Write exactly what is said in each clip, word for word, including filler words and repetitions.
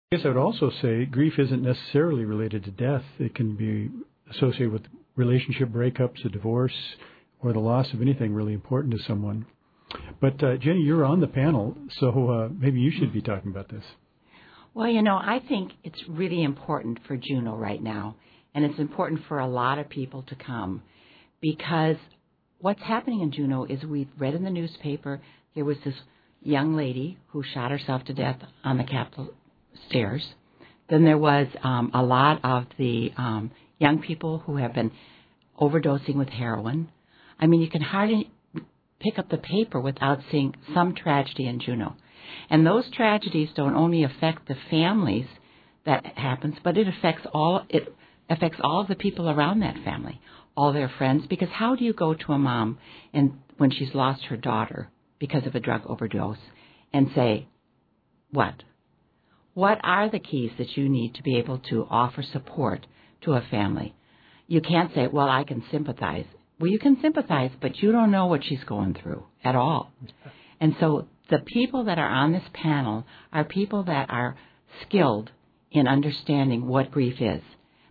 I guess I would also say grief isn't necessarily related to death. It can be associated with relationship breakups, a divorce, or the loss of anything really important to someone. But, uh, Jenny, you're on the panel, so uh, maybe you should be talking about this. Well, you know, I think it's really important for Juneau right now, and it's important for a lot of people to come, because what's happening in Juneau is we've read in the newspaper there was this young lady who shot herself to death on the Capitol stairs. Then there was um, a lot of the um, young people who have been overdosing with heroin. I mean, you can hardly pick up the paper without seeing some tragedy in Juneau. And those tragedies don't only affect the families that happens, but it affects all it affects all the people around that family, all their friends. Because how do you go to a mom and when she's lost her daughter because of a drug overdose and say, what? What are the keys that you need to be able to offer support to a family? You can't say, well, I can sympathize. Well, you can sympathize, but you don't know what she's going through at all. And so the people that are on this panel are people that are skilled in understanding what grief is.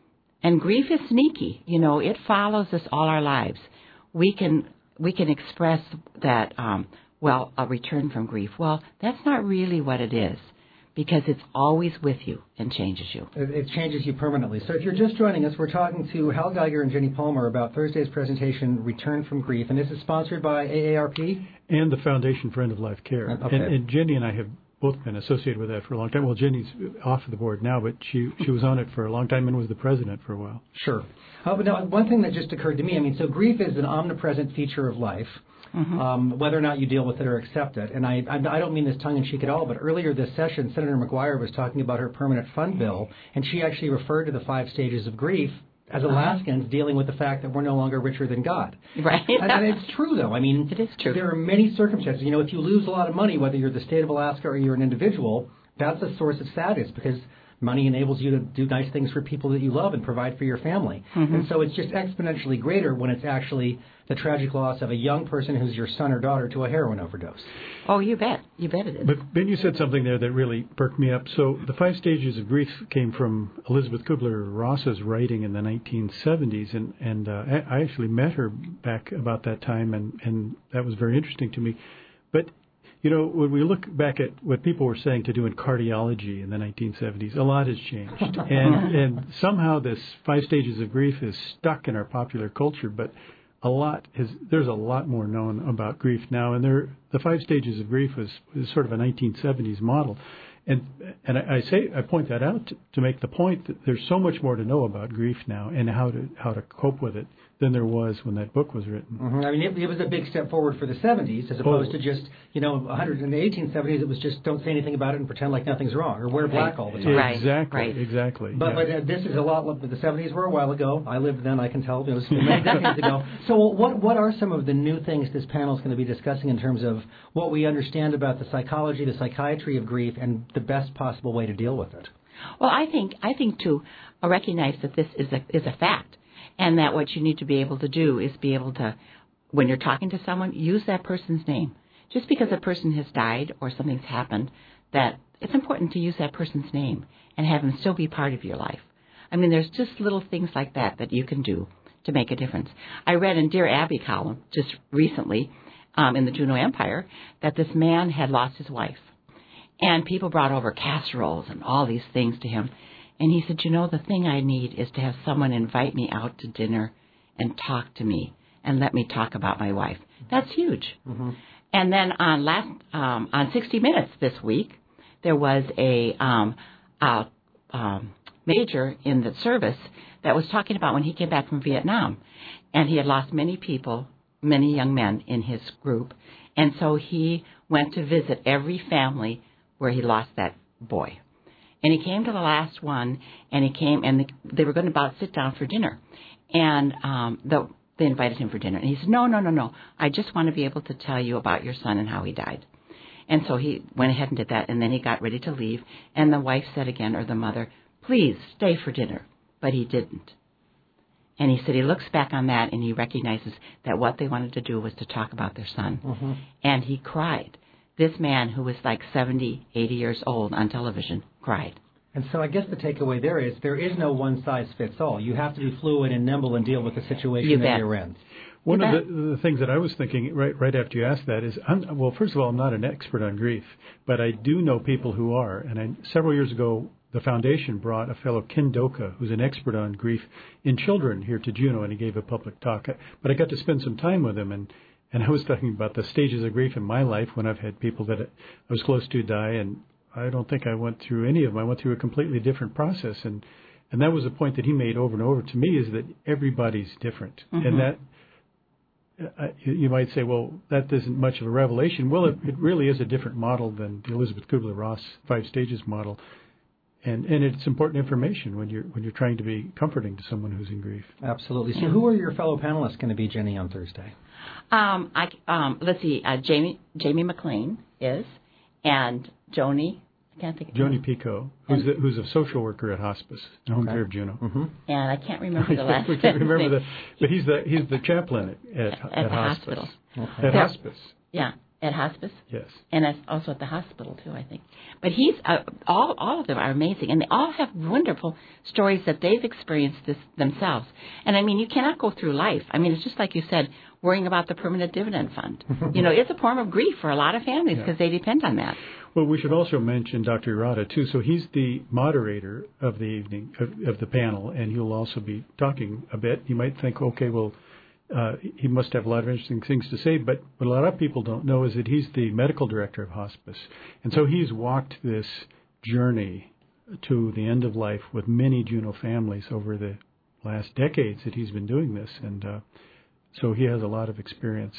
And grief is sneaky. You know, it follows us all our lives. We can we can express that, um, well, a return from grief. Well, that's not really what it is, because it's always with you and changes you. It, it changes you permanently. So if you're just joining us, we're talking to Hal Geiger and Jenny Palmer about Thursday's presentation, Return from Grief, and this is sponsored by A A R P? And the Foundation for End-of-Life Care. Okay. And, and Jenny and I have both been associated with that for a long time. Well, Jenny's off the board now, but she she was on it for a long time and was the president for a while. Sure. Uh, but now, one thing that just occurred to me, I mean, so grief is an omnipresent feature of life. Mm-hmm. Um, whether or not you deal with it or accept it. And I, I, I don't mean this tongue-in-cheek at all, but earlier this session, Senator McGuire was talking about her permanent fund bill, and she actually referred to the five stages of grief as Alaskans uh-huh. dealing with the fact that we're no longer richer than God. Right. and, and it's true, though. I mean, it is true. There are many circumstances. You know, if you lose a lot of money, whether you're the state of Alaska or you're an individual, that's a source of sadness, because money enables you to do nice things for people that you love and provide for your family. Mm-hmm. And so it's just exponentially greater when it's actually the tragic loss of a young person who's your son or daughter to a heroin overdose. Oh, you bet. You bet it is. But Ben, you said something there that really perked me up. So the five stages of grief came from Elizabeth Kubler-Ross's writing in the nineteen seventies, and, and uh, I actually met her back about that time, and, and that was very interesting to me. But you know, when we look back at what people were saying to do in cardiology in the nineteen seventies, a lot has changed. and and somehow this five stages of grief is stuck in our popular culture, but a lot is there's a lot more known about grief now. And there, the five stages of grief was, was sort of a nineteen seventies model. And and I, I say I point that out to, to make the point that there's so much more to know about grief now and how to how to cope with it than there was when that book was written. Mm-hmm. I mean, it, it was a big step forward for the seventies, as opposed oh. to just, you know, one hundred in the eighteen seventies, it was just don't say anything about it and pretend like nothing's wrong, or wear black all the time. Right. Exactly, right. exactly. But, yeah. but uh, this is a lot, the seventies were a while ago. I lived then, I can tell. It was many decades ago. So what what are some of the new things this panel is going to be discussing in terms of what we understand about the psychology, the psychiatry of grief, and the best possible way to deal with it? Well, I think I think to recognize that this is a is a fact. And that what you need to be able to do is be able to, when you're talking to someone, use that person's name. Just because a person has died or something's happened, that it's important to use that person's name and have them still be part of your life. I mean, there's just little things like that that you can do to make a difference. I read in Dear Abby column just recently um, in the Juneau Empire that this man had lost his wife. And people brought over casseroles and all these things to him. And he said, you know, the thing I need is to have someone invite me out to dinner and talk to me and let me talk about my wife. That's huge. Mm-hmm. And then on last um, on sixty minutes this week, there was a, um, a um, major in the service that was talking about when he came back from Vietnam. And he had lost many people, many young men in his group. And so he went to visit every family where he lost that boy. And he came to the last one, and he came, and they were going to about sit down for dinner. And um, the, they invited him for dinner. And he said, no, no, no, no. I just want to be able to tell you about your son and how he died. And so he went ahead and did that, and then he got ready to leave. And the wife said again, or the mother, please stay for dinner. But he didn't. And he said he looks back on that, and he recognizes that what they wanted to do was to talk about their son. Mm-hmm. And he cried. This man, who was like seventy, eighty years old on television, cried. And so I guess the takeaway there is there is no one size fits all. You have to be fluid and nimble and deal with the situation You that bet. you're in. One You of bet. the, the things that I was thinking right right after you asked that is, I'm, well, first of all, I'm not an expert on grief, but I do know people who are. And I, several years ago, the foundation brought a fellow, Ken Doka, who's an expert on grief in children, here to Juneau, and he gave a public talk. But I got to spend some time with him, and, and I was talking about the stages of grief in my life when I've had people that I was close to die, and I don't think I went through any of them. I went through a completely different process, and and that was a point that he made over and over to me, is that everybody's different, Mm-hmm. and that. Uh, you, you might say, well, that isn't much of a revelation. Well, it, it really is a different model than the Elizabeth Kubler-Ross five stages model, and and it's important information when you're when you're trying to be comforting to someone who's in grief. Absolutely. So who are your fellow panelists going to be, Jenny, on Thursday? Um, I, um, let's see, uh, Jamie Jamie McLean is, and Joni, I can't think of Joni Pico, who's the, who's a social worker at hospice in home Okay. care of Juneau. Mm-hmm. and I can't remember the last we can't remember name. the, but he's the he's the chaplain at at, At at the hospice. hospital. Okay. At Yeah. hospice, Yeah, at hospice. yes. And that's also at the hospital, too, I think. But he's uh, all all of them are amazing, and they all have wonderful stories that they've experienced this themselves. And, I mean, you cannot go through life. I mean, it's just like you said, worrying about the permanent dividend fund. You know, it's a form of grief for a lot of families because Yeah. they depend on that. Well, we should also mention Doctor Irata, too. So he's the moderator of the evening, of, of the panel, and he'll also be talking a bit. You might think, okay, well, uh, he must have a lot of interesting things to say, but what a lot of people don't know is that he's the medical director of hospice. And so he's walked this journey to the end of life with many Juneau families over the last decades that he's been doing this. And uh, so he has a lot of experience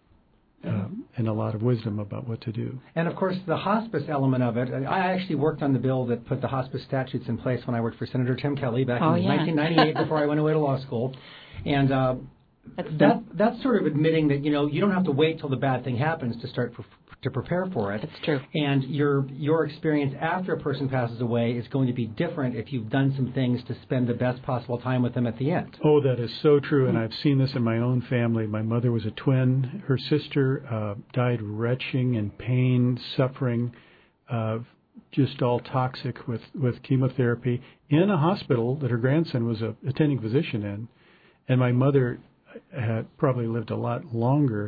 Um, and a lot of wisdom about what to do. And, of course, the hospice element of it. I actually worked on the bill that put the hospice statutes in place when I worked for Senator Tim Kelly back Oh, in yeah. nineteen ninety-eight before I went away to law school. And uh, That's that that's sort of admitting that, you know, you don't have to wait till the bad thing happens to start for, to prepare for it. That's true. And your your experience after a person passes away is going to be different if you've done some things to spend the best possible time with them at the end. Oh, that is so true, and I've seen this in my own family. My mother was a twin. Her sister uh, died retching in pain, suffering, uh, just all toxic with, with chemotherapy in a hospital that her grandson was a attending physician in. And my mother had probably lived a lot longer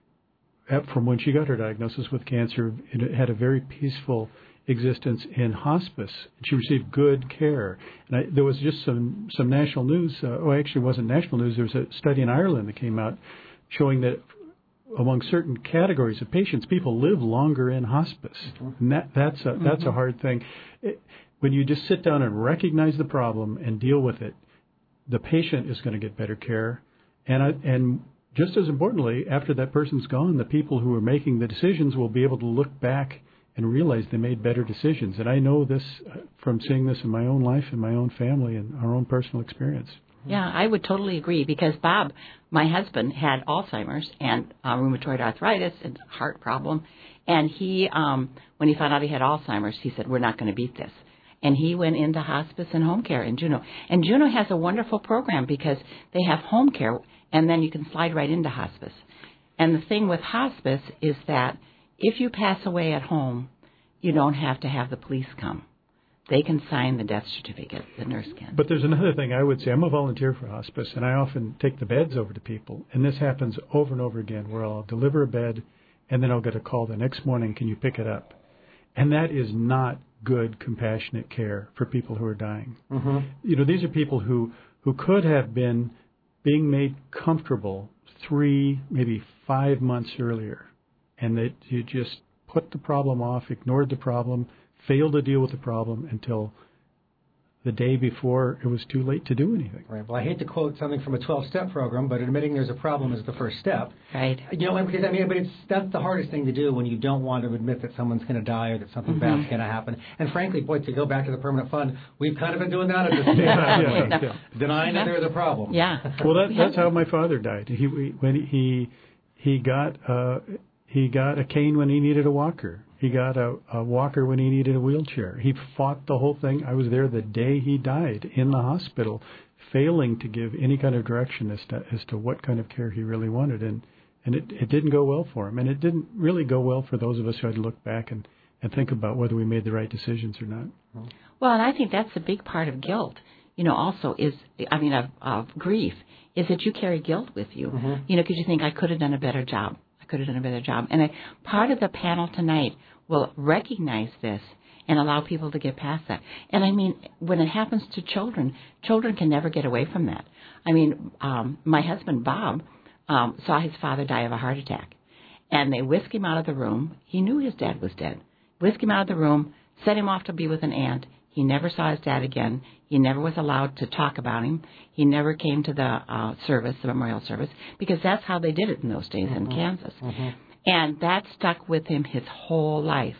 from when she got her diagnosis with cancer. It had a very peaceful existence in hospice. She received good care. And I, there was just some, some national news. Uh, oh, actually, it wasn't national news. There was a study in Ireland that came out showing that among certain categories of patients, people live longer in hospice. Mm-hmm. And that, that's, a, that's mm-hmm. a hard thing. It, when you just sit down and recognize the problem and deal with it, the patient is going to get better care. And I, and just as importantly, after that person's gone, the people who are making the decisions will be able to look back and realize they made better decisions. And I know this from seeing this in my own life and my own family and our own personal experience. Yeah, I would totally agree because Bob, my husband, had Alzheimer's and uh, rheumatoid arthritis and heart problem. And he, um, when he found out he had Alzheimer's, he said, we're not going to beat this. And he went into hospice and home care in Juneau. And Juneau has a wonderful program because they have home care, and then you can slide right into hospice. And the thing with hospice is that if you pass away at home, you don't have to have the police come. They can sign the death certificate, the nurse can. But there's another thing I would say. I'm a volunteer for hospice, and I often take the beds over to people. And this happens over and over again, where I'll deliver a bed, and then I'll get a call the next morning, can you pick it up? And that is not good, compassionate care for people who are dying. Mm-hmm. You know, these are people who, who could have been being made comfortable three, maybe five months earlier, and that you just put the problem off, ignored the problem, failed to deal with the problem until the day before it was too late to do anything. Right. Well, I hate to quote something from a twelve-step program, but admitting there's a problem is the first step. Right. You know, because I mean, but it's that's the hardest thing to do when you don't want to admit that someone's going to die or that something mm-hmm. bad's going to happen. And frankly, boy, to go back to the permanent fund, we've kind of been doing that at this stage, yeah, yeah, yeah. denying that there's a problem. Yeah. Well, that, that's how my father died. He when he he got uh, he got a cane when he needed a walker. He got a, a walker when he needed a wheelchair. He fought the whole thing. I was there the day he died in the hospital, failing to give any kind of direction as to, as to what kind of care he really wanted. And, and it, it didn't go well for him. And it didn't really go well for those of us who had to look back and, and think about whether we made the right decisions or not. Well, and I think that's a big part of guilt, you know, also is, I mean, of, of grief, is that you carry guilt with you, mm-hmm. you know, because you think, I could have done a better job. I could have done a better job. And I, part of the panel tonight will recognize this and allow people to get past that. And I mean, when it happens to children, children can never get away from that. I mean, um, my husband, Bob, um, saw his father die of a heart attack. And they whisked him out of the room. He knew his dad was dead. Whisked him out of the room, sent him off to be with an aunt. He never saw his dad again. He never was allowed to talk about him. He never came to the uh, service, the memorial service, because that's how they did it in those days mm-hmm. in Kansas. Mm-hmm. And that stuck with him his whole life.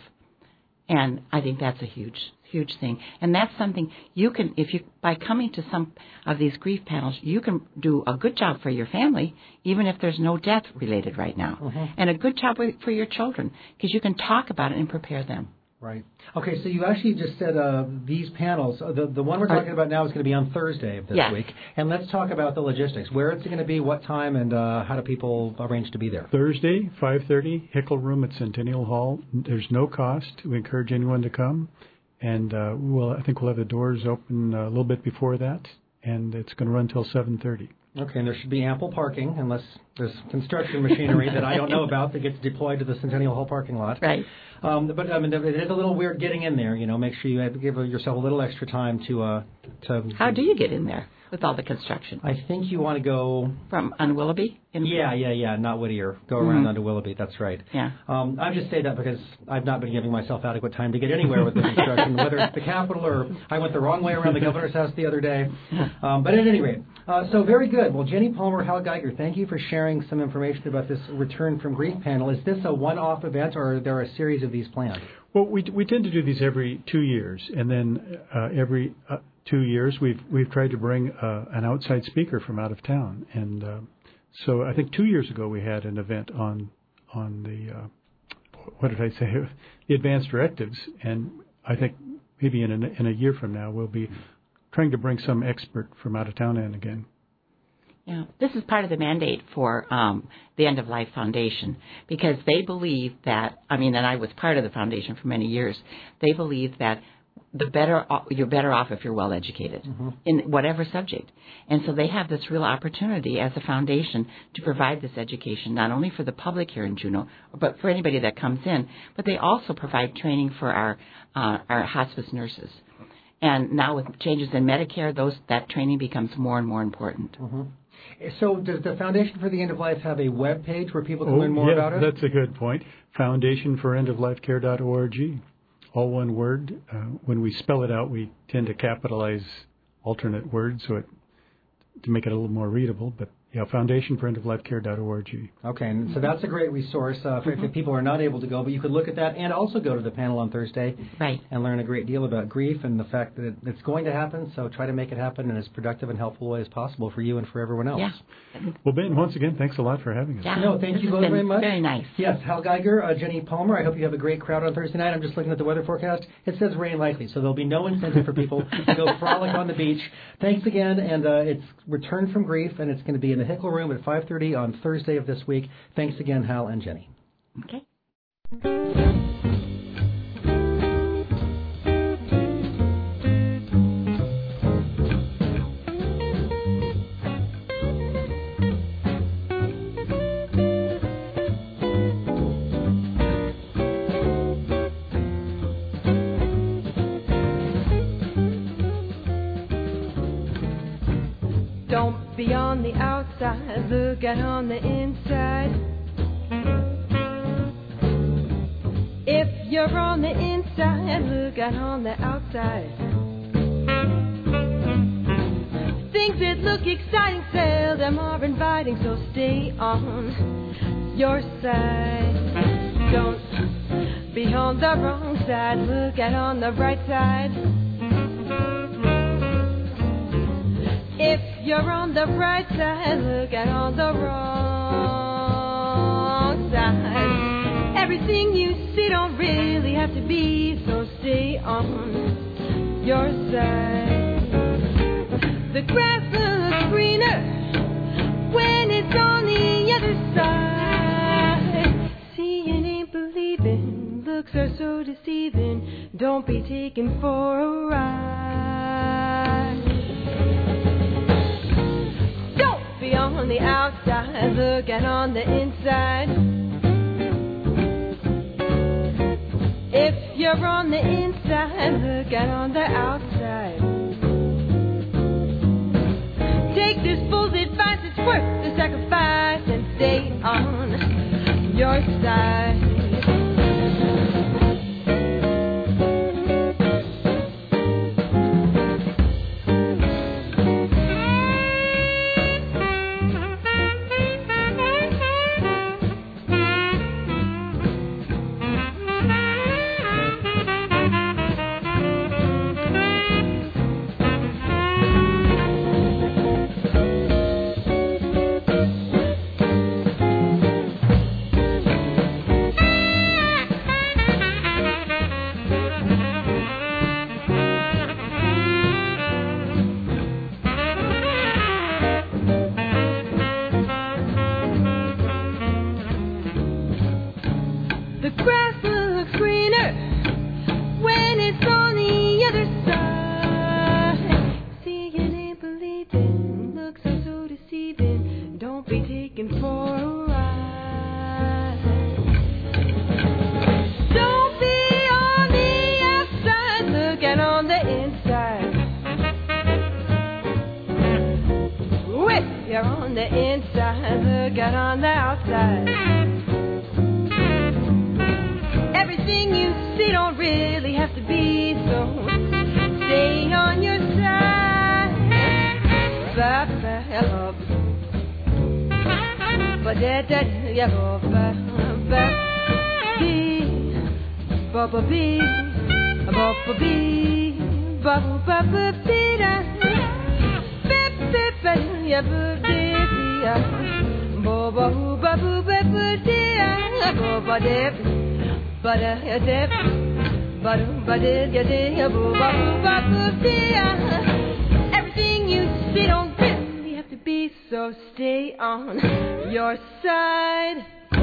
And I think that's a huge, huge thing. And that's something you can, if you, by coming to some of these grief panels, you can do a good job for your family, even if there's no death related right now. Mm-hmm. And a good job for your children, because you can talk about it and prepare them. Right. Okay, so you actually just said uh, these panels, uh, the, the one we're talking about now is going to be on Thursday of this yes. week. And let's talk about the logistics. Where it's going to be, what time, and uh, how do people arrange to be there? Thursday, five thirty, Hickel Room at Centennial Hall. There's no cost. We encourage anyone to come. And uh, we'll, I think we'll have the doors open a little bit before that. And it's going to run until seven thirty. Okay, and there should be ample parking unless there's construction machinery that I don't know about that gets deployed to the Centennial Hall parking lot. Right. Um, but I mean, it is a little weird getting in there. You know, make sure you have, give yourself a little extra time to. Uh, to. How do you get in there with all the construction? I think you want to go from on Willoughby. In yeah, yeah, yeah, not Whittier. Go around mm-hmm. onto Willoughby. That's right. Yeah. Um, I just say that because I've not been giving myself adequate time to get anywhere with the construction, whether it's the Capitol or I went the wrong way around the governor's house the other day. Um, but at any rate, uh, so very good. Well, Jenny Palmer, Hal Geiger, thank you for sharing some information about this Return from Grief panel. Is this a one-off event, or are there a series of these planned? Well, we we tend to do these every two years, and then uh, every uh, two years we've we've tried to bring uh, an outside speaker from out of town, and uh, so I think two years ago we had an event on on the uh, what did I say the advanced directives, and I think maybe in a, in a year from now we'll be trying to bring some expert from out of town in again. Yeah, this is part of the mandate for um, the End of Life Foundation, because they believe that, I mean, and I was part of the foundation for many years, they believe that the better you're better off if you're well educated mm-hmm. in whatever subject. And so they have this real opportunity as a foundation to provide this education, not only for the public here in Juneau, but for anybody that comes in, but they also provide training for our uh, our hospice nurses. And now with changes in Medicare, those that training becomes more and more important. Mm-hmm. So does the Foundation for the End of Life have a web page where people can oh, learn more yeah, about it? That's a good point. foundation for end of life care dot org. All one word. Uh, when we spell it out, we tend to capitalize alternate words so it to make it a little more readable. But yeah, foundation for end of life care dot org. Okay, and so that's a great resource uh, for mm-hmm. if people are not able to go, but you could look at that and also go to the panel on Thursday right. and learn a great deal about grief and the fact that it, it's going to happen, so try to make it happen in as productive and helpful way as possible for you and for everyone else. Yeah. Well, Ben, once again, thanks a lot for having us. Yeah. No, thank this you both very much. Very nice. Yes, Hal Geiger, uh, Jenny Palmer, I hope you have a great crowd on Thursday night. I'm just looking at the weather forecast. It says rain likely, so there'll be no incentive for people to go frolic on the beach. Thanks again, and uh, it's Return from Grief, and it's going to be in the Hickel Room at five thirty on Thursday of this week. Thanks again, Hal and Jenny. Okay. Don't be on the outside, look at on the inside. If you're on the inside, look at on the outside. Things that look exciting seldom are inviting, so stay on your side. Don't be on the wrong side, look at on the right side. If you're on the right side, look at on the wrong side. Everything you see don't really have to be, so stay on your side. The grass looks greener when it's on the other side. Seeing ain't believing, looks are so deceiving. Don't be taken for a ride. Don't be on the outside, looking on the inside. If you're on the inside, look out on the outside. Take this fool's advice, it's worth the sacrifice, and stay on your side. Everything you see don't really have to be, so stay on your side.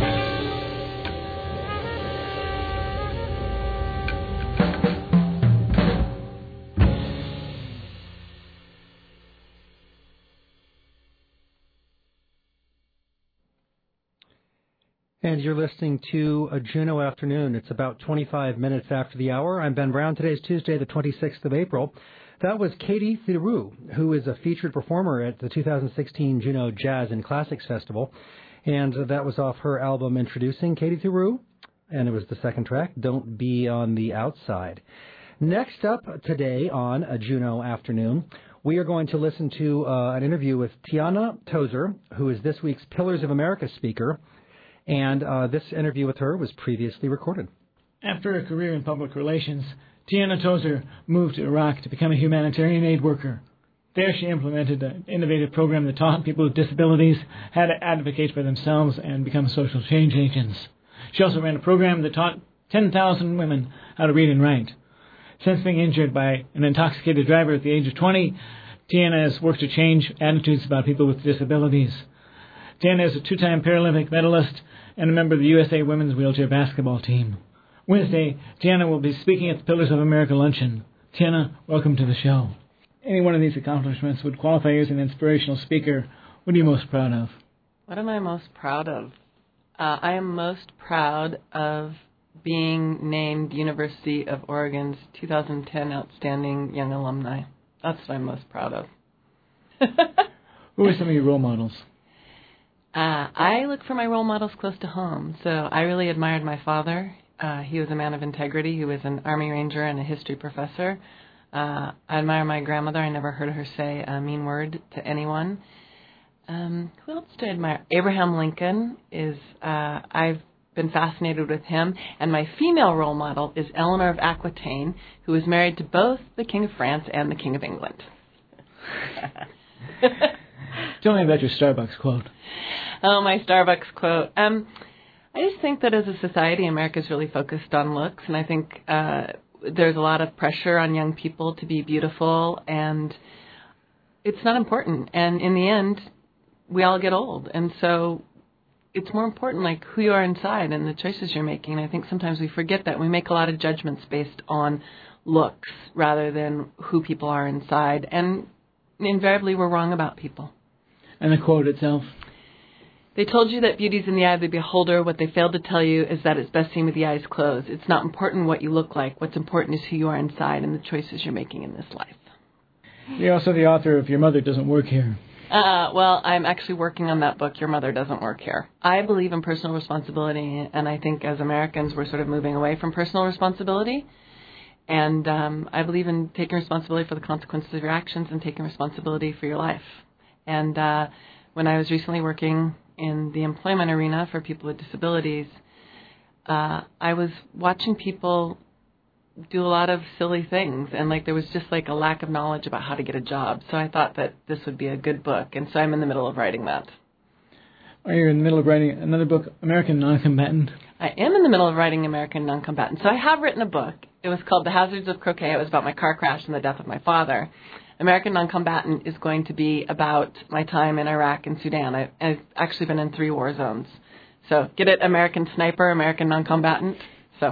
And you're listening to a Juno Afternoon. It's about twenty-five minutes after the hour. I'm Ben Brown. Today's Tuesday, the twenty-sixth of April. That was Katie Theroux, who is a featured performer at the two thousand sixteen Juno Jazz and Classics Festival. And that was off her album Introducing Katie Theroux. And it was the second track, Don't Be on the Outside. Next up today on a Juno Afternoon, we are going to listen to uh, an interview with Tiana Tozer, who is this week's Pillars of America speaker. And uh, this interview with her was previously recorded. After a career in public relations, Tiana Tozer moved to Iraq to become a humanitarian aid worker. There she implemented an innovative program that taught people with disabilities how to advocate for themselves and become social change agents. She also ran a program that taught ten thousand women how to read and write. Since being injured by an intoxicated driver at the age of twenty, Tiana has worked to change attitudes about people with disabilities. Tiana is a two-time Paralympic medalist and a member of the U S A Women's Wheelchair Basketball Team. Wednesday, Tiana will be speaking at the Pillars of America Luncheon. Tiana, welcome to the show. Any one of these accomplishments would qualify you as an inspirational speaker. What are you most proud of? What am I most proud of? Uh, I am most proud of being named University of Oregon's two thousand ten Outstanding Young Alumni. That's what I'm most proud of. Who are some of your role models? Uh, I look for my role models close to home. So I really admired my father. Uh, he was a man of integrity. He was an Army Ranger and a history professor. Uh, I admire my grandmother. I never heard her say a mean word to anyone. Um, who else do I admire? Abraham Lincoln is, uh, I've been fascinated with him. And my female role model is Eleanor of Aquitaine, who was married to both the King of France and the King of England. Tell me about your Starbucks quote. Oh, my Starbucks quote. Um, I just think that as a society, America's really focused on looks, and I think uh, there's a lot of pressure on young people to be beautiful, and it's not important. And in the end, we all get old, and so it's more important, like, who you are inside and the choices you're making. I think sometimes we forget that. We make a lot of judgments based on looks rather than who people are inside. And invariably, we're wrong about people. And the quote itself? They told you that beauty's in the eye of the beholder. What they failed to tell you is that it's best seen with the eyes closed. It's not important what you look like. What's important is who you are inside and the choices you're making in this life. You're also the author of Your Mother Doesn't Work Here. Uh, well, I'm actually working on that book, Your Mother Doesn't Work Here. I believe in personal responsibility, and I think as Americans we're sort of moving away from personal responsibility. And um, I believe in taking responsibility for the consequences of your actions and taking responsibility for your life. And uh, when I was recently working in the employment arena for people with disabilities, uh, I was watching people do a lot of silly things, and like there was just like a lack of knowledge about how to get a job. So I thought that this would be a good book, and so I'm in the middle of writing that. Are you in the middle of writing another book, American Noncombatant? I am in the middle of writing American Noncombatant. So I have written a book. It was called The Hazards of Croquet. It was about my car crash and the death of my father. American Noncombatant is going to be about my time in Iraq and Sudan. I, I've actually been in three war zones. So get it, American Sniper, American Noncombatant. So.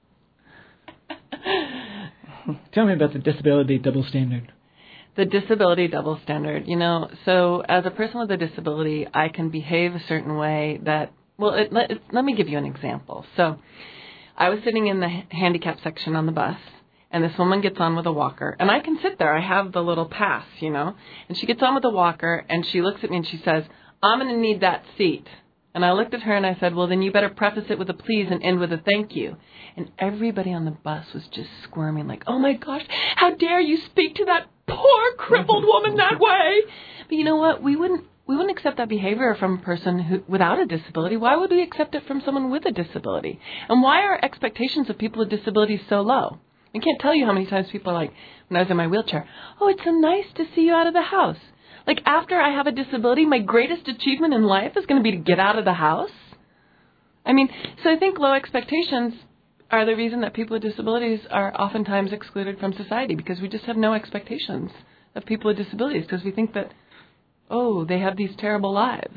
Tell me about the disability double standard. The disability double standard. You know, so as a person with a disability, I can behave a certain way that, well, it, let, it, let me give you an example. So I was sitting in the handicap section on the bus, and this woman gets on with a walker, and I can sit there. I have the little pass, you know, and she gets on with the walker, and she looks at me and she says, I'm going to need that seat. And I looked at her and I said, well, then you better preface it with a please and end with a thank you. And everybody on the bus was just squirming like, oh, my gosh, how dare you speak to that poor crippled woman that way? But you know what? We wouldn't we wouldn't accept that behavior from a person who without a disability. Why would we accept it from someone with a disability? And why are expectations of people with disabilities so low? I can't tell you how many times people are like, when I was in my wheelchair, oh, it's so nice to see you out of the house. Like, after I have a disability, my greatest achievement in life is going to be to get out of the house? I mean, so I think low expectations are the reason that people with disabilities are oftentimes excluded from society, because we just have no expectations of people with disabilities, because we think that, oh, they have these terrible lives.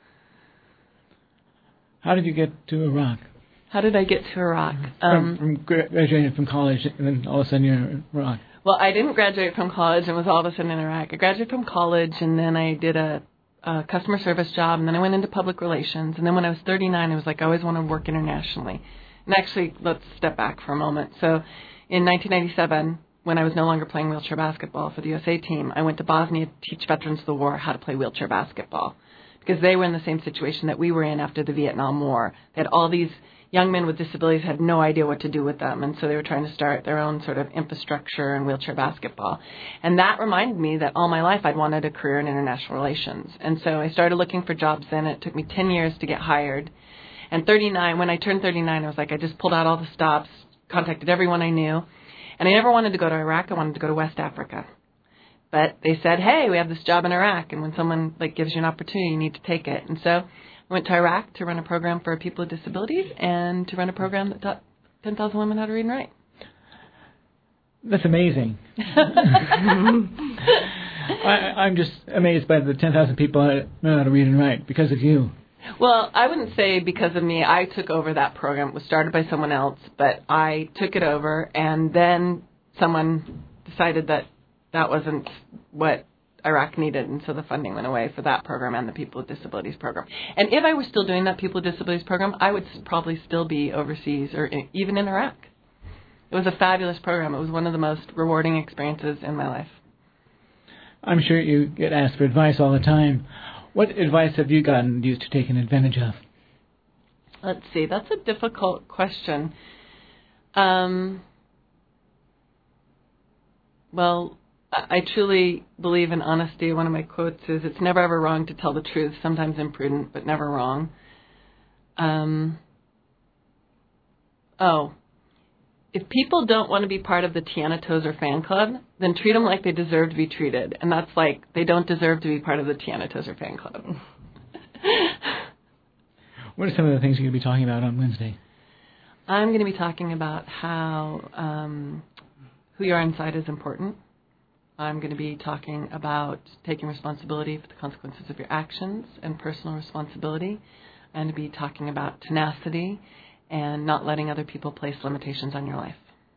How did you get to Iraq? How did I get to Iraq? Um, from, from graduating from college, and then all of a sudden you're in Iraq. Well, I didn't graduate from college and was all of a sudden in Iraq. I graduated from college, and then I did a, a customer service job, and then I went into public relations. And then when I was thirty-nine, I was like, I always want to work internationally. And actually, let's step back for a moment. So in nineteen ninety-seven, when I was no longer playing wheelchair basketball for the U S A team, I went to Bosnia to teach veterans of the war how to play wheelchair basketball, because they were in the same situation that we were in after the Vietnam War. They had all these young men with disabilities, had no idea what to do with them, and so they were trying to start their own sort of infrastructure in wheelchair basketball. And that reminded me that all my life I'd wanted a career in international relations. And so I started looking for jobs then. It took me ten years to get hired. And thirty-nine, when I turned thirty-nine, I was like, I just pulled out all the stops, contacted everyone I knew. And I never wanted to go to Iraq. I wanted to go to West Africa. But they said, hey, we have this job in Iraq, and when someone like gives you an opportunity, you need to take it. And so I went to Iraq to run a program for people with disabilities and to run a program that taught ten thousand women how to read and write. That's amazing. I, I'm just amazed by the ten thousand people that know how to read and write because of you. Well, I wouldn't say because of me. I took over that program. It was started by someone else, but I took it over, and then someone decided that that wasn't what Iraq needed, and so the funding went away for that program and the People with Disabilities program. And if I were still doing that People with Disabilities program, I would probably still be overseas or in, even in Iraq. It was a fabulous program. It was one of the most rewarding experiences in my life. I'm sure you get asked for advice all the time. What advice have you gotten used to taking advantage of? Let's see. That's a difficult question. Um, well, I truly believe in honesty. One of my quotes is, it's never ever wrong to tell the truth, sometimes imprudent, but never wrong. Um, oh, if people don't want to be part of the Tiana Tozer fan club, then treat them like they deserve to be treated. And that's like, they don't deserve to be part of the Tiana Tozer fan club. What are some of the things you're going to be talking about on Wednesday? I'm going to be talking about how um, who you are inside is important. I'm going to be talking about taking responsibility for the consequences of your actions and personal responsibility. and to be talking about tenacity and not letting other people place limitations on your life.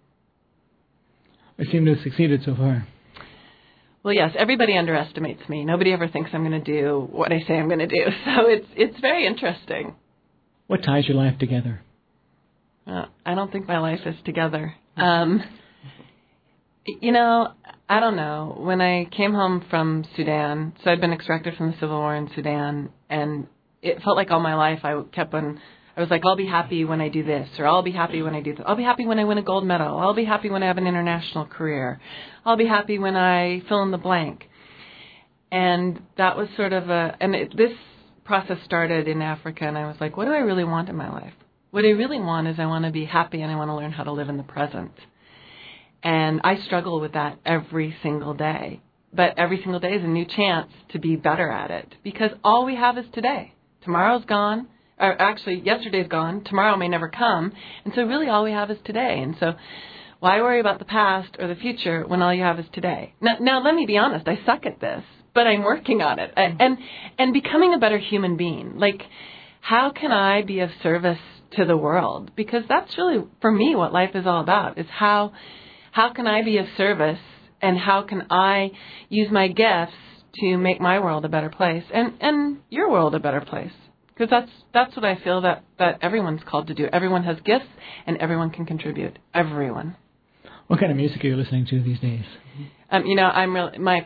I seem to have succeeded so far. Well, yes, everybody underestimates me. Nobody ever thinks I'm going to do what I say I'm going to do. So it's it's very interesting. What ties your life together? Uh, I don't think my life is together. Um, you know, I don't know. When I came home from Sudan, so I'd been extracted from the civil war in Sudan, and it felt like all my life I kept on, I was like, I'll be happy when I do this, or I'll be happy when I do this. I'll be happy when I win a gold medal. I'll be happy when I have an international career. I'll be happy when I fill in the blank. And that was sort of a, and it, this process started in Africa, and I was like, what do I really want in my life? What I really want is I want to be happy, and I want to learn how to live in the present. And I struggle with that every single day. But every single day is a new chance to be better at it, because all we have is today. Tomorrow's gone. Or actually, yesterday's gone. Tomorrow may never come. And so really all we have is today. And so why worry about the past or the future when all you have is today? Now, now let me be honest. I suck at this, but I'm working on it. I, and and becoming a better human being. Like, how can I be of service to the world? Because that's really, for me, what life is all about, is how how can I be of service, and how can I use my gifts to make my world a better place, and, and your world a better place. Because that's that's what I feel that, that everyone's called to do. Everyone has gifts, and everyone can contribute. Everyone. What kind of music are you listening to these days? Um, you know, I'm really my.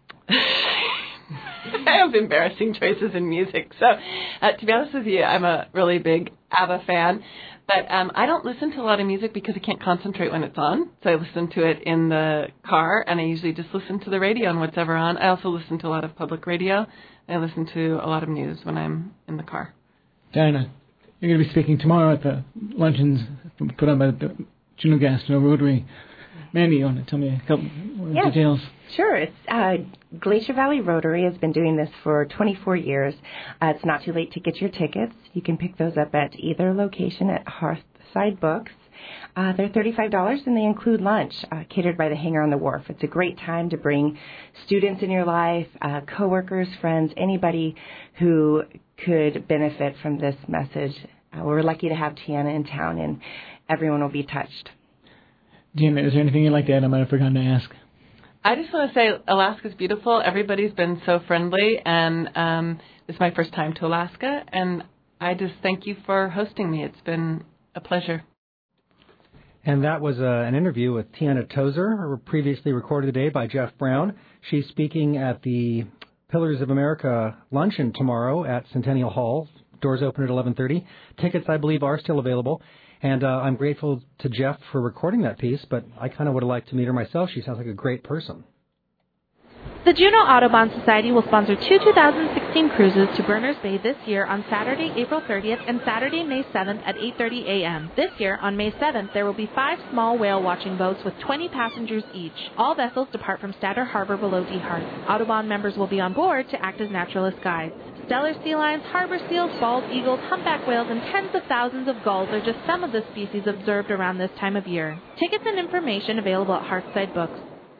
I have embarrassing choices in music. So, uh, to be honest with you, I'm a really big ABBA fan. But um, I don't listen to a lot of music because I can't concentrate when it's on. So I listen to it in the car, and I usually just listen to the radio and what's ever on. I also listen to a lot of public radio. I listen to a lot of news when I'm in the car. Diana, you're going to be speaking tomorrow at the luncheons put on by the Juno Gastineau Rotary. Mandy, you want to tell me a couple more yes, details? Sure. It's uh, Glacier Valley Rotary has been doing this for twenty-four years. Uh, it's not too late to get your tickets. You can pick those up at either location at Hearthside Books. Uh, they're thirty-five dollars, and they include lunch uh, catered by the Hangar on the Wharf. It's a great time to bring students in your life, uh, coworkers, friends, anybody who could benefit from this message. Uh, we're lucky to have Tiana in town, and everyone will be touched. Deanna, is there anything you'd like to add I might have forgotten to ask? I just want to say Alaska's beautiful. Everybody's been so friendly, and um, this is my first time to Alaska, and I just thank you for hosting me. It's been a pleasure. And that was uh, an interview with Tiana Tozer, previously recorded today by Jeff Brown. She's speaking at the Pillars of America luncheon tomorrow at Centennial Hall. Doors open at eleven thirty. Tickets, I believe, are still available. And uh, I'm grateful to Jeff for recording that piece, but I kind of would have liked to meet her myself. She sounds like a great person. The Juneau Audubon Society will sponsor two two thousand sixteen cruises to Berners Bay this year on Saturday, April thirtieth and Saturday, May seventh at eight thirty a.m. This year, on May seventh, there will be five small whale watching boats with twenty passengers each. All vessels depart from Statter Harbor below D. Hart. Audubon members will be on board to act as naturalist guides. Stellar sea lions, harbor seals, bald eagles, humpback whales, and tens of thousands of gulls are just some of the species observed around this time of year. Tickets and information available at Hearthside Books.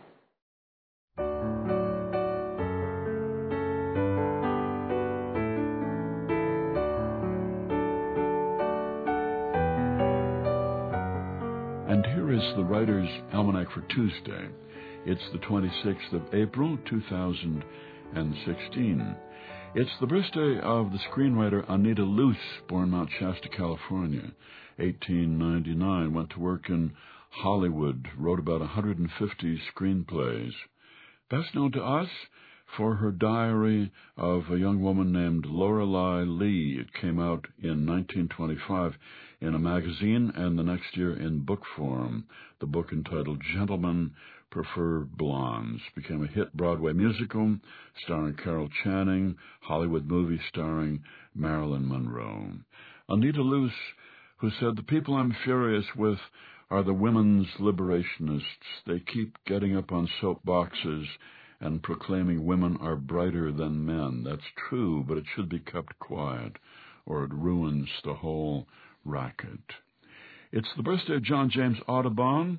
And here is the Writer's Almanac for Tuesday. It's the twenty-sixth of April, two thousand sixteen. It's the birthday of the screenwriter Anita Luce, born Mount Shasta, California, eighteen ninety-nine. Went to work in Hollywood, wrote about one hundred fifty screenplays. Best known to us for her diary of a young woman named Lorelei Lee. It came out in nineteen twenty-five in a magazine, and the next year in book form. The book, entitled Gentlemen Prefer Blondes, became a hit Broadway musical starring Carol Channing, Hollywood movie starring Marilyn Monroe. Anita Luce, who said, "The people I'm furious with are the women's liberationists. They keep getting up on soapboxes and proclaiming women are brighter than men. That's true, but it should be kept quiet, or it ruins the whole racket." It's the birthday of John James Audubon,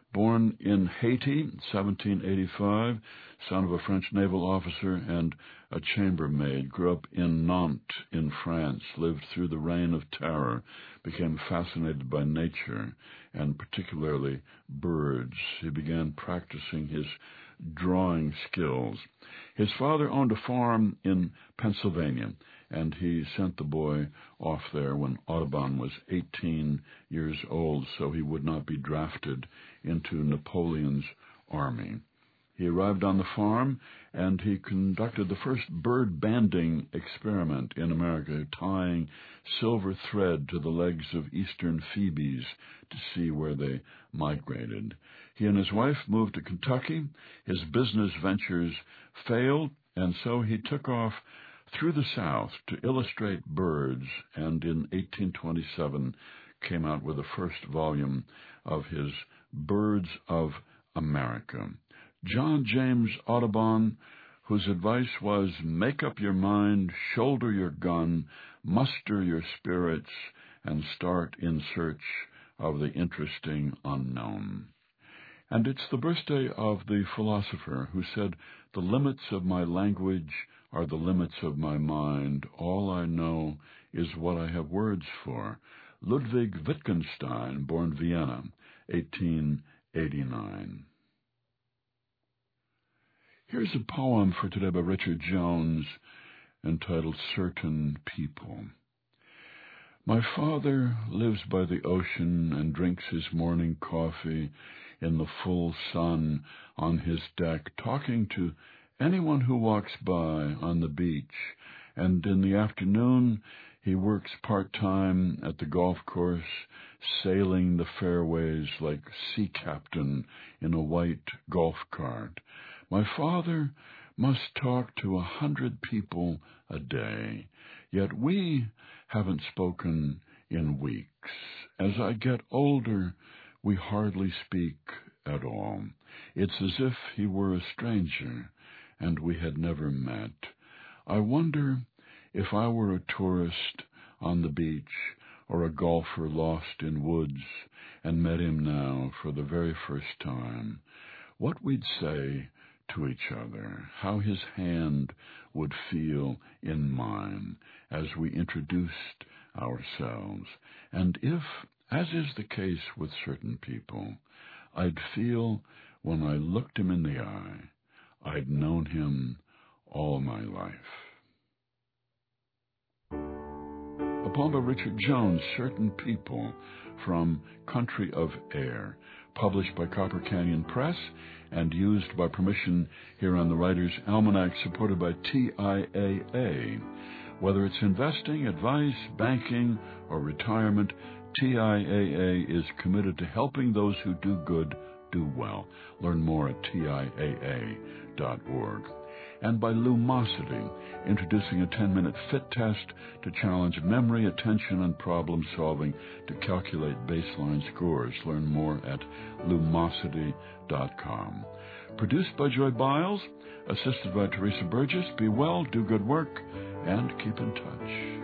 Born in Haiti, seventeen eighty-five, son of a French naval officer and a chambermaid, grew up in Nantes in France, lived through the Reign of Terror, became fascinated by nature and particularly birds. He began practicing his drawing skills. His father owned a farm in Pennsylvania, and he sent the boy off there when Audubon was eighteen years old, so he would not be drafted into Napoleon's army. He arrived on the farm, and he conducted the first bird banding experiment in America, tying silver thread to the legs of eastern phoebes to see where they migrated. He and his wife moved to Kentucky. His business ventures failed, and so he took off through the South to illustrate birds, and in eighteen twenty-seven came out with the first volume of his Birds of America. John James Audubon, whose advice was, make up your mind, shoulder your gun, muster your spirits, and start in search of the interesting unknown. And it's the birthday of the philosopher who said, the limits of my language are the limits of my mind. All I know is what I have words for. Ludwig Wittgenstein, born Vienna, eighteen eighty-nine. Here's a poem for today by Richard Jones entitled Certain People. My father lives by the ocean and drinks his morning coffee in the full sun on his deck, talking to anyone who walks by on the beach, and in the afternoon he works part-time at the golf course, sailing the fairways like sea captain in a white golf cart. My father must talk to a hundred people a day, yet we haven't spoken in weeks. As I get older, we hardly speak at all. It's as if he were a stranger and we had never met. I wonder if I were a tourist on the beach or a golfer lost in woods and met him now for the very first time, what we'd say to each other, how his hand would feel in mine as we introduced ourselves, and if, as is the case with certain people, I'd feel when I looked him in the eye, I'd known him all my life. A poem by Richard Jones, Certain People, from Country of Air, published by Copper Canyon Press and used by permission here on the Writer's Almanac, supported by T I A A. Whether it's investing, advice, banking, or retirement, T I A A is committed to helping those who do good do well. Learn more at T I A A dot org. And by Lumosity, introducing a ten-minute fit test to challenge memory, attention, and problem-solving to calculate baseline scores. Learn more at Lumosity dot com. Produced by Joy Biles, assisted by Teresa Burgess. Be well, do good work, and keep in touch.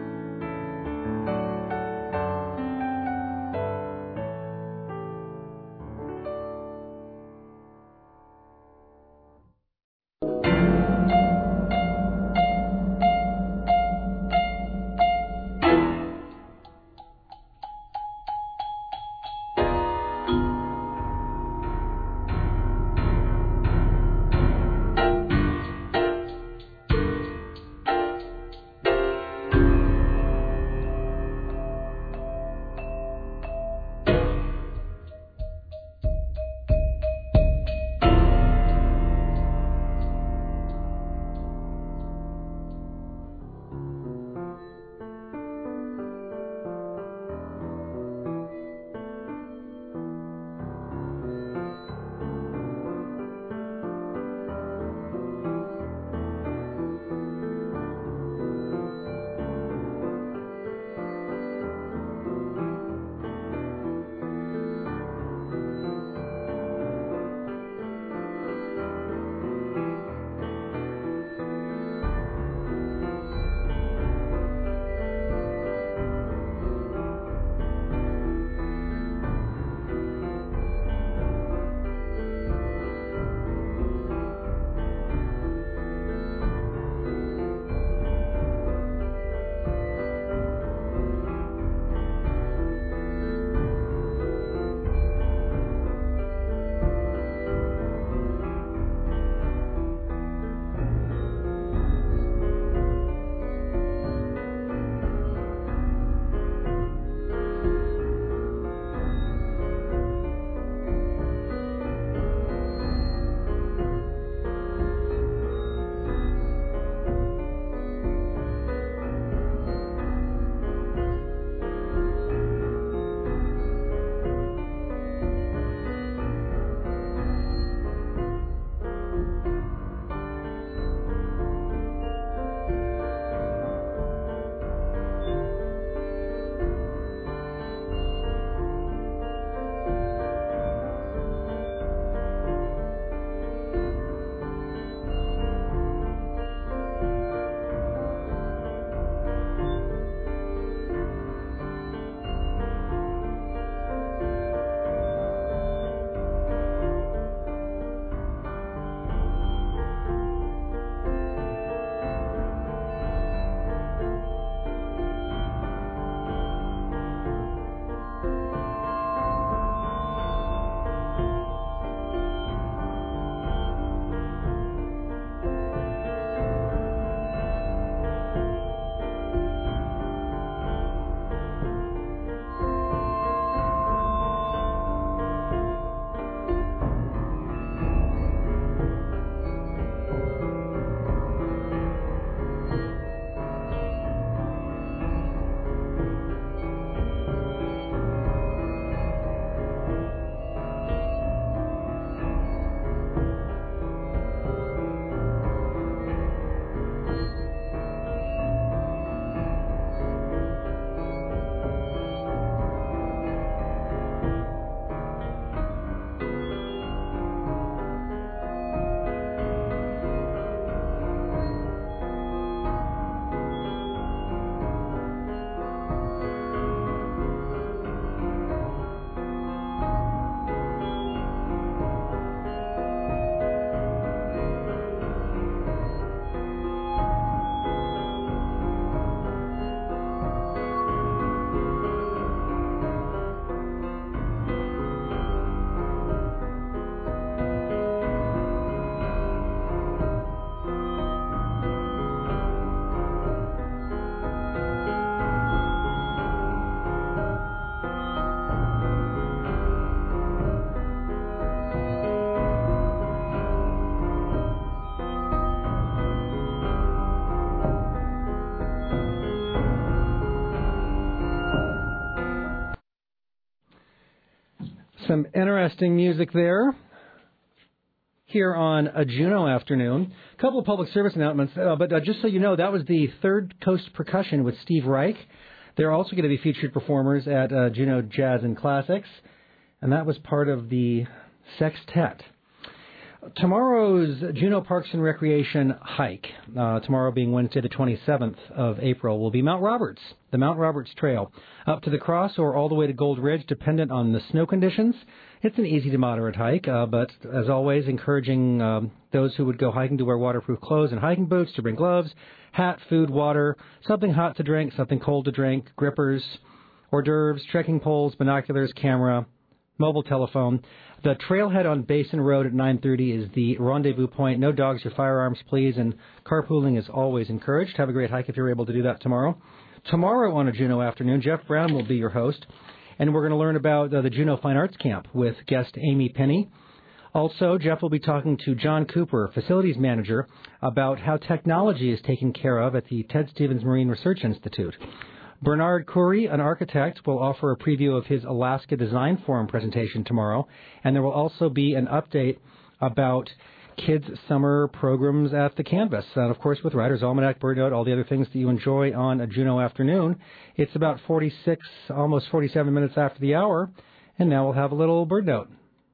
Some interesting music there. Here on a Juneau afternoon. A couple of public service announcements, uh, but uh, just so you know, that was the Third Coast Percussion with Steve Reich. They're also going to be featured performers at uh, Juneau Jazz and Classics, and that was part of the Sextet. Tomorrow's Juneau Parks and Recreation hike, uh, tomorrow being Wednesday the twenty-seventh of April, will be Mount Roberts, the Mount Roberts Trail, up to the Cross or all the way to Gold Ridge, dependent on the snow conditions. It's an easy to moderate hike, uh, but as always, encouraging um, those who would go hiking to wear waterproof clothes and hiking boots, to bring gloves, hat, food, water, something hot to drink, something cold to drink, grippers, hors d'oeuvres, trekking poles, binoculars, camera, mobile telephone. The trailhead on Basin Road at nine thirty is the rendezvous point. No dogs or firearms, please, and carpooling is always encouraged. Have a great hike if you're able to do that tomorrow. Tomorrow on a Juneau afternoon, Jeff Brown will be your host, and we're going to learn about uh, the Juneau Fine Arts Camp with guest Amy Penny. Also, Jeff will be talking to John Cooper, facilities manager, about how technology is taken care of at the Ted Stevens Marine Research Institute. Bernard Curry, an architect, will offer a preview of his Alaska Design Forum presentation tomorrow, and there will also be an update about kids' summer programs at the campus, and of course with Writer's Almanac, Bird Note, all the other things that you enjoy on a Juneau afternoon. It's about forty-six, almost forty-seven minutes after the hour, and now we'll have a little Bird Note.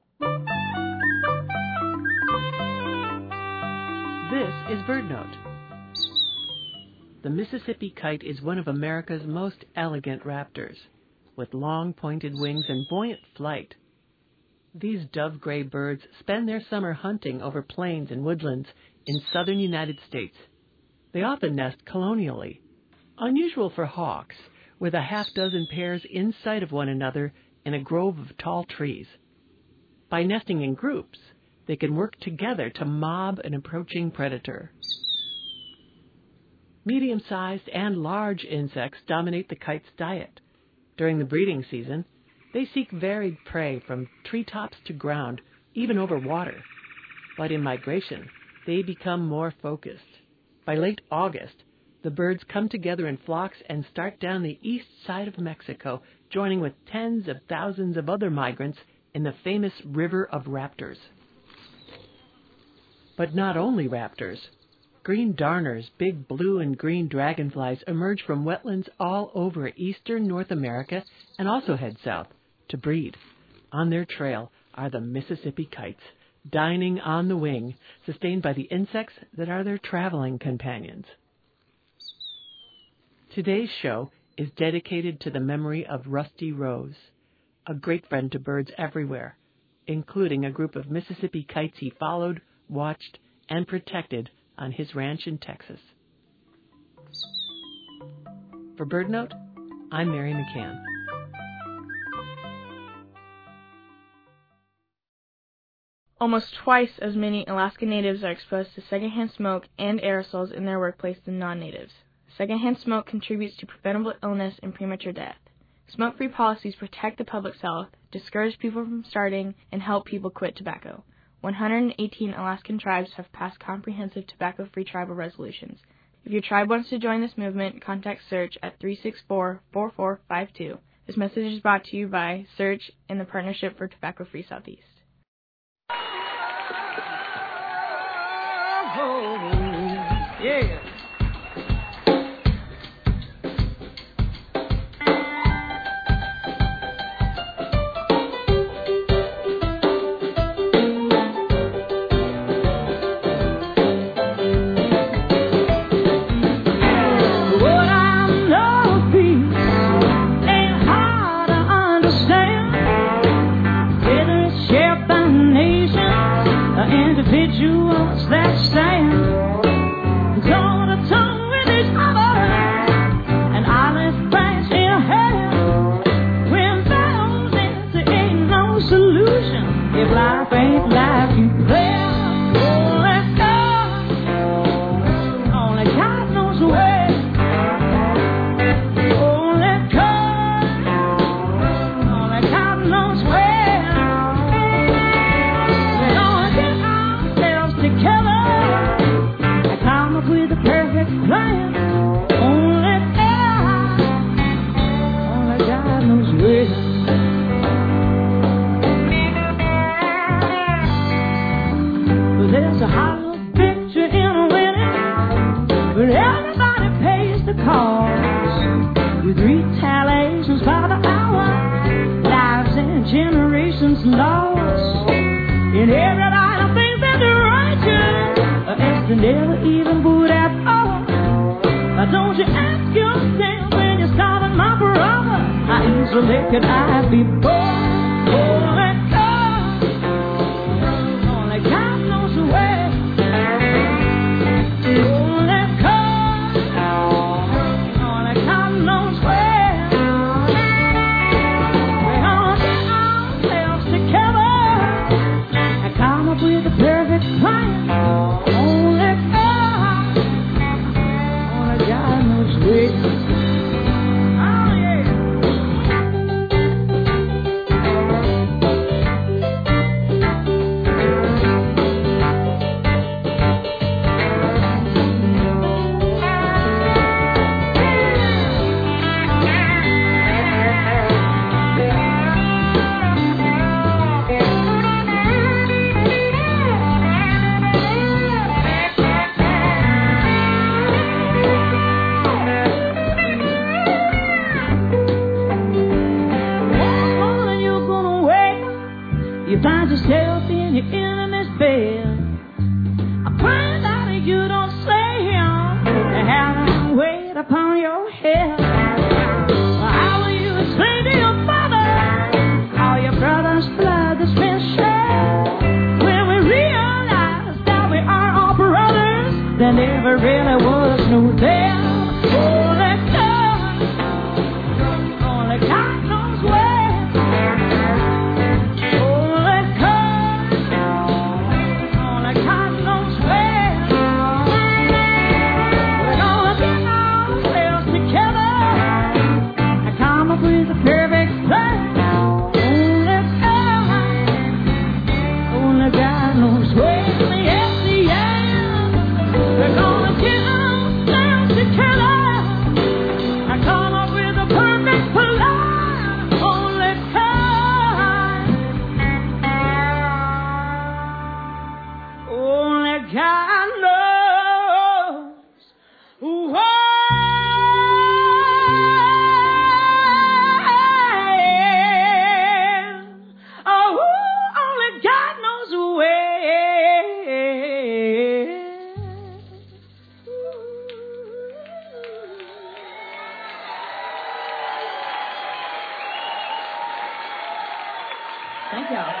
This is Bird Note. The Mississippi kite is one of America's most elegant raptors, with long pointed wings and buoyant flight. These dove-gray birds spend their summer hunting over plains and woodlands in southern United States. They often nest colonially, unusual for hawks, with a half dozen pairs in sight of one another in a grove of tall trees. By nesting in groups, they can work together to mob an approaching predator. Medium-sized and large insects dominate the kite's diet. During the breeding season, they seek varied prey from treetops to ground, even over water. But in migration, they become more focused. By late August, the birds come together in flocks and start down the east side of Mexico, joining with tens of thousands of other migrants in the famous River of Raptors. But not only raptors. Green darners, big blue and green dragonflies emerge from wetlands all over eastern North America and also head south to breed. On their trail are the Mississippi kites, dining on the wing, sustained by the insects that are their traveling companions. Today's show is dedicated to the memory of Rusty Rose, a great friend to birds everywhere, including a group of Mississippi kites he followed, watched, and protected on his ranch in Texas. For Bird Note, I'm Mary McCann. Almost twice as many Alaska Natives are exposed to secondhand smoke and aerosols in their workplace than non-natives. Secondhand smoke contributes to preventable illness and premature death. Smoke-free policies protect the public's health, discourage people from starting, and help people quit tobacco. one hundred eighteen Alaskan tribes have passed comprehensive tobacco-free tribal resolutions. If your tribe wants to join this movement, contact SEARCH at three six four, four four five two. This message is brought to you by SEARCH and the Partnership for Tobacco-Free Southeast. Oh, yeah. Individuals that stand toe to toe with each other, and honest price in hand. When battles end, there ain't no solution. If life ain't like you there, oh, let's go. Only God knows where. Oh, let's go. Only God knows where. Together, never even would at all. Why don't you ask yourself when you started my brother, how easily could I be born? Only God, only God knows where. Only God, only God knows where. We're gonna get ourselves together and come up with a perfect plan. Only God, only God knows where. Find yourself in your enemy's bed. I pray that you don't slay him and have him weight upon your head. How will you explain to your father all your brother's blood that's been shed? When we realize that we are all brothers, there never really was no there. Only God, only God knows where. Thank you.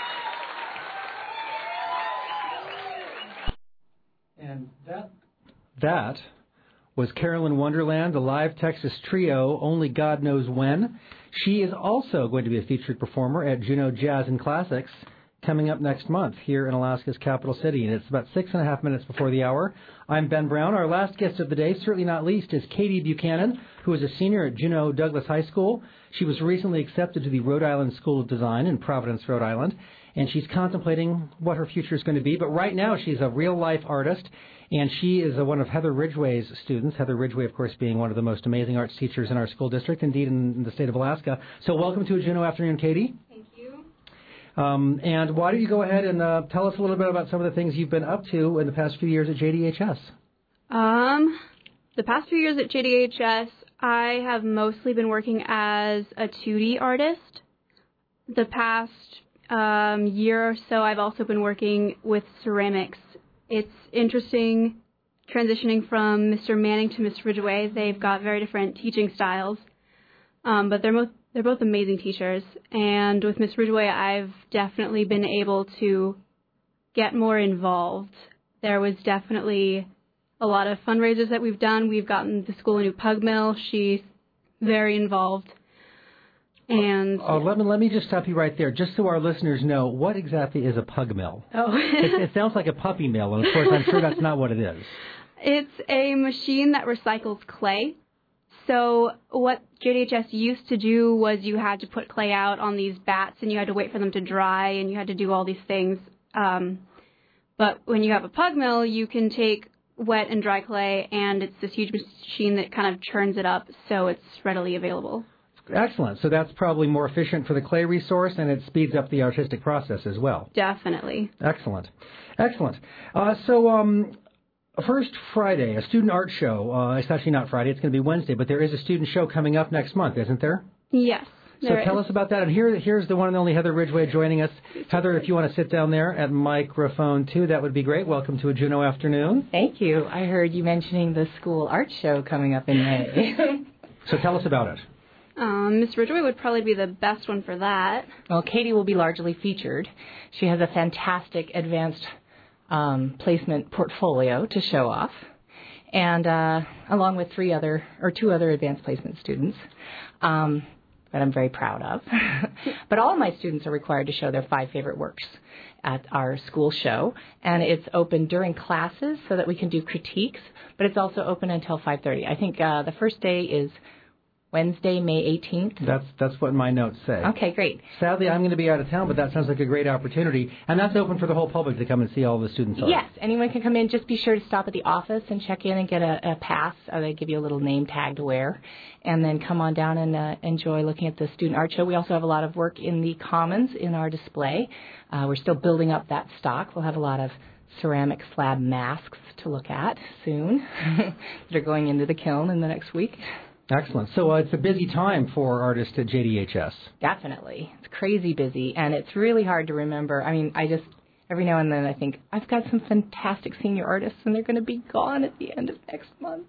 And that that was Carolyn Wonderland, the live Texas trio, Only God Knows When. She is also going to be a featured performer at Juneau Jazz and Classics coming up next month here in Alaska's capital city, and it's about six and a half minutes before the hour. I'm Ben Brown. Our last guest of the day, certainly not least, is Katie Buchanan, who is a senior at Juneau Douglas High School. She was recently accepted to the Rhode Island School of Design in Providence, Rhode Island, and she's contemplating what her future is going to be. But right now, she's a real-life artist, and she is a, one of Heather Ridgway's students, Heather Ridgway, of course, being one of the most amazing arts teachers in our school district, indeed in, in the state of Alaska. So welcome to a Juneau afternoon, Katie. Thank you. Um, and why don't you go ahead and uh, tell us a little bit about some of the things you've been up to in the past few years at J D H S? Um, the past few years at J D H S, I have mostly been working as a two D artist. The past um, year or so, I've also been working with ceramics. It's interesting transitioning from Mister Manning to Miss Ridgway. They've got very different teaching styles, um, but they're both they're both amazing teachers. And with Miss Ridgway, I've definitely been able to get more involved. There was definitely a lot of fundraisers that we've done. We've gotten the school a new pug mill. She's very involved. And oh, let me let me just stop you right there, just so our listeners know, what exactly is a pug mill? Oh, it, it sounds like a puppy mill, and of course, I'm sure that's not what it is. It's a machine that recycles clay. So what J D H S used to do was you had to put clay out on these bats, and you had to wait for them to dry, and you had to do all these things. Um, but when you have a pug mill, you can take wet and dry clay, and it's this huge machine that kind of churns it up, so it's readily available. Excellent. So that's probably more efficient for the clay resource, and it speeds up the artistic process as well. Definitely. Excellent. Excellent. Uh, so um, first Friday, a student art show. Uh, it's actually not Friday. It's going to be Wednesday, but there is a student show coming up next month, isn't there? Yes. So There tell is. us about that. And here, here's the one and only Heather Ridgway joining us. Heather, if you want to sit down there at microphone two, that would be great. Welcome to a Juneau afternoon. Thank you. I heard you mentioning the school art show coming up in May. So tell us about it. Um, Miss Ridgway would probably be the best one for that. Well, Katie will be largely featured. She has a fantastic advanced um, placement portfolio to show off, and uh, along with three other or two other advanced placement students um, that I'm very proud of. But all of my students are required to show their five favorite works at our school show, and it's open during classes so that we can do critiques, but it's also open until five thirty. I think uh, the first day is Wednesday, May eighteenth. That's that's what my notes say. Okay, great. Sadly, I'm going to be out of town, but that sounds like a great opportunity. And that's open for the whole public to come and see all the students. Art. Yes, anyone can come in. Just be sure to stop at the office and check in and get a, a pass. Uh, they give you a little name tag to wear. And then come on down and uh, enjoy looking at the student art show. We also have a lot of work in the Commons in our display. Uh, we're still building up that stock. We'll have a lot of ceramic slab masks to look at soon that are going into the kiln in the next week. Excellent. So uh, it's a busy time for artists at J D H S. Definitely. It's crazy busy, and it's really hard to remember. I mean, I just, every now and then I think, I've got some fantastic senior artists, and they're going to be gone at the end of next month.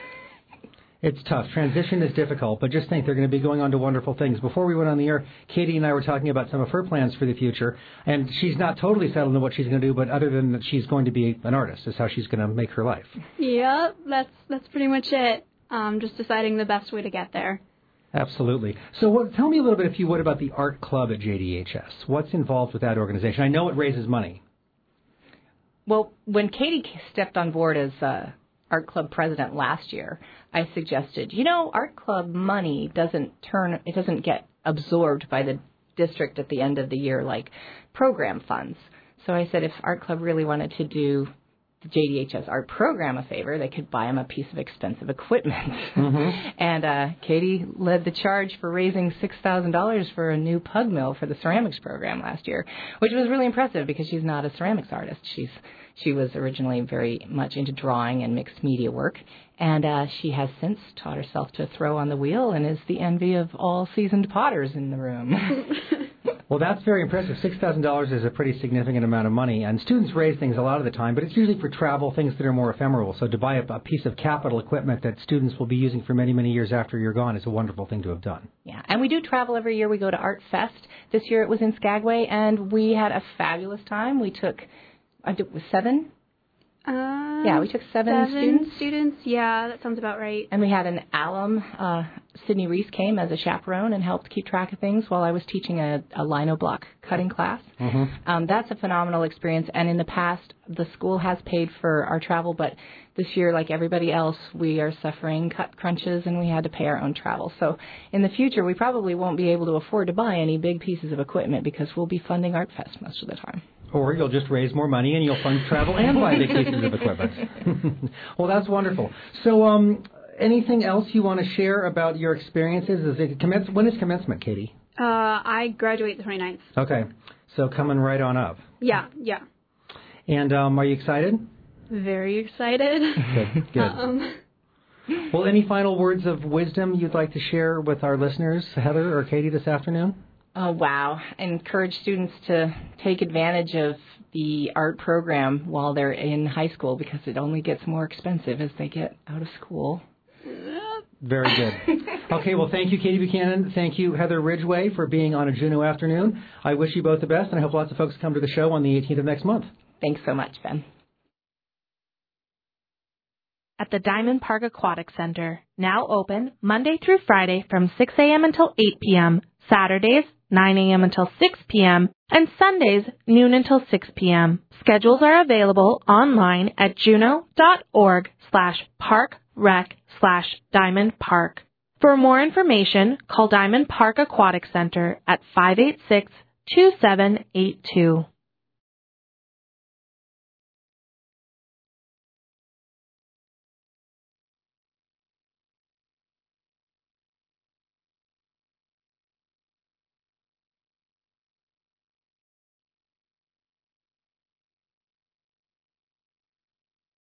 It's tough. Transition is difficult, but just think they're going to be going on to wonderful things. Before we went on the air, Katie and I were talking about some of her plans for the future, and she's not totally settled on what she's going to do, but other than that, she's going to be an artist is how she's going to make her life. Yep, that's that's pretty much it. Um, just deciding the best way to get there. Absolutely. So what, tell me a little bit, if you would, about the art club at J D H S. What's involved with that organization? I know it raises money. Well, when Katie stepped on board as uh, art club president last year, I suggested, you know, art club money doesn't turn, it doesn't get absorbed by the district at the end of the year like program funds. So I said if art club really wanted to do the J D H S art program a favor, they could buy them a piece of expensive equipment. Mm-hmm. And uh, Katie led the charge for raising six thousand dollars for a new pug mill for the ceramics program last year, which was really impressive because she's not a ceramics artist. She's She was originally very much into drawing and mixed media work, and uh, she has since taught herself to throw on the wheel and is the envy of all seasoned potters in the room. Well, that's very impressive. six thousand dollars is a pretty significant amount of money, and students raise things a lot of the time, but it's usually for travel, things that are more ephemeral. So to buy a, a piece of capital equipment that students will be using for many, many years after you're gone is a wonderful thing to have done. Yeah, and we do travel every year. We go to Art Fest. This year it was in Skagway, and we had a fabulous time. We took, I think it was seven? Um, yeah, we took seven, seven students. students. Yeah, that sounds about right. And we had an alum. Uh, Sydney Reese came as a chaperone and helped keep track of things while I was teaching a, a lino block cutting class. Mm-hmm. Um, that's a phenomenal experience. And in the past, the school has paid for our travel, but this year, like everybody else, we are suffering cut crunches and we had to pay our own travel. So in the future, we probably won't be able to afford to buy any big pieces of equipment because we'll be funding Art Fest most of the time. Or you'll just raise more money and you'll fund travel and buy big pieces of equipment. Well, that's wonderful. So um, anything else you want to share about your experiences? Is it commence- when is commencement, Katie? Uh, I graduate the twenty-ninth. Okay. So coming right on up. Yeah, yeah. And um, are you excited? Very excited. Good, good. Um, well, any final words of wisdom you'd like to share with our listeners, Heather or Katie, this afternoon? Oh, wow. I encourage students to take advantage of the art program while they're in high school because it only gets more expensive as they get out of school. Very good. Okay, well, thank you, Katie Buchanan. Thank you, Heather Ridgway, for being on a Juneau afternoon. I wish you both the best, and I hope lots of folks come to the show on the eighteenth of next month. Thanks so much, Ben. At the Diamond Park Aquatic Center, now open Monday through Friday from six a.m. until eight p.m., Saturdays nine a.m. until six p.m., and Sundays noon until six p.m. Schedules are available online at juneau.org slash parkrec slash Diamond Park. For more information, call Diamond Park Aquatic Center at five eight six, two seven eight two.